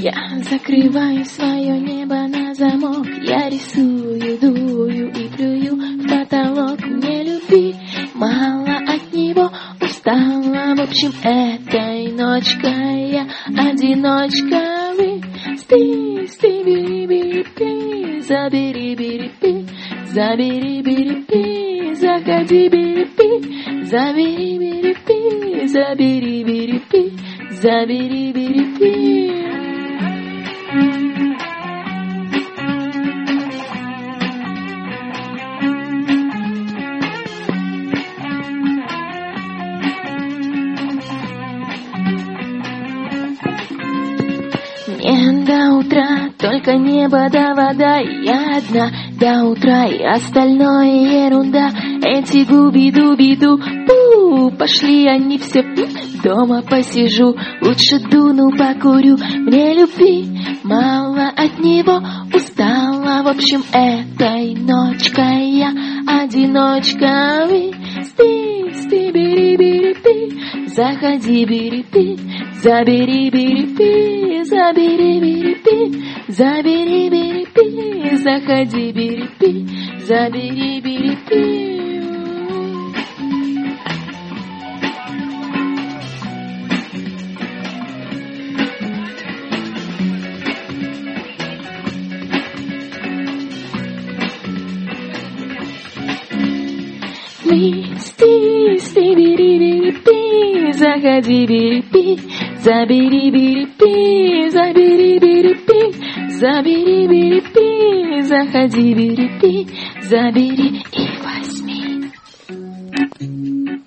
Я закрываю свое небо на замок, я рисую, дую и плюю в потолок. Мне любви мало от него, устала, в общем, этой ночкой я одиночка. Сти-сти-бери-бери-пи, забери-бери-пи, забери-бери-пи, заходи-бери-пи, забери-бери-пи, забери-бери-пи, забери-бери-пи. Мне до утра только небо да вода, и я одна до утра, и остальное ерунда. Эти губи-дуби-ду, пу, пошли они все, дома посижу, лучше дуну покурю. Мне любви мало от него, устала, в общем, этой ночкой я одиночка. Сти-сти-бери-бери-пи, заходи-бери-пи, забери-бери-пи, забери-бери-пи, забери-бери-пи, заходи-бери-пи, забери-бери-пи. Сти-сти-бери-бери-пи, заходи-бери-пи, забери-бери-пи, забери-бери-пи, забери-бери-пи, заходи-бери-пи, забери и возьми.